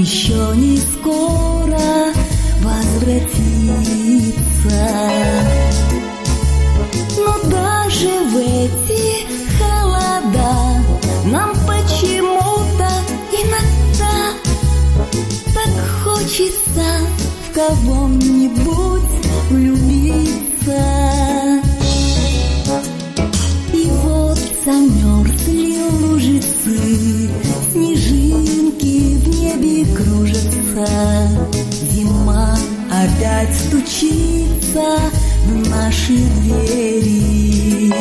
еще не скоро возвратится. Но даже в эти холода нам почему-то иногда так хочется в кого-нибудь влюбиться. И вот замерзли лужицы, снежинки в небе кружатся. Зима опять стучится в наши двери.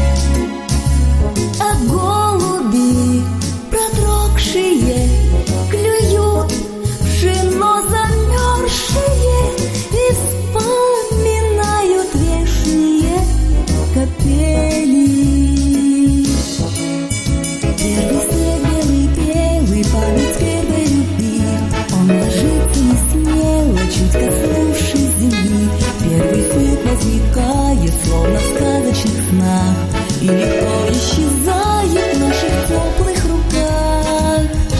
А голуби, продрогшие, клюют пшено замерзшее и вспоминают вешние капели. Первый снег белый, память первой любви. Он ложится не смело, чуть коснувшись земли. Первый снег возникает, словно в сказочных снах, и легко исчезает в наших теплых руках.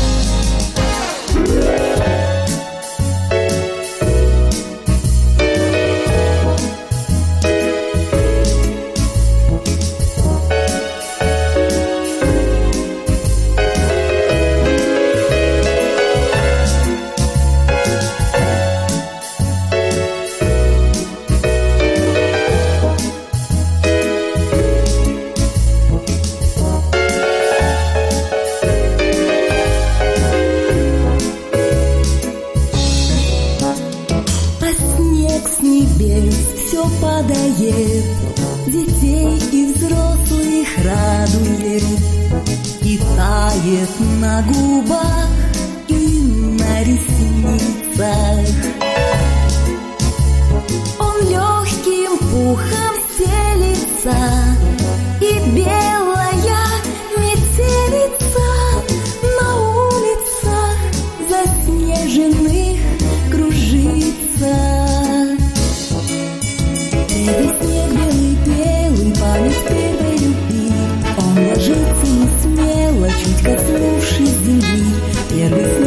С небес все падает, детей и взрослых радует, и тает на губах и на ресницах. Он легким пухом стелится, и белая метелица на улицах заснеженных кружится. Первый снег белый, память первой любви. Он ложится не смело, чуть коснувшись земли. Первый снег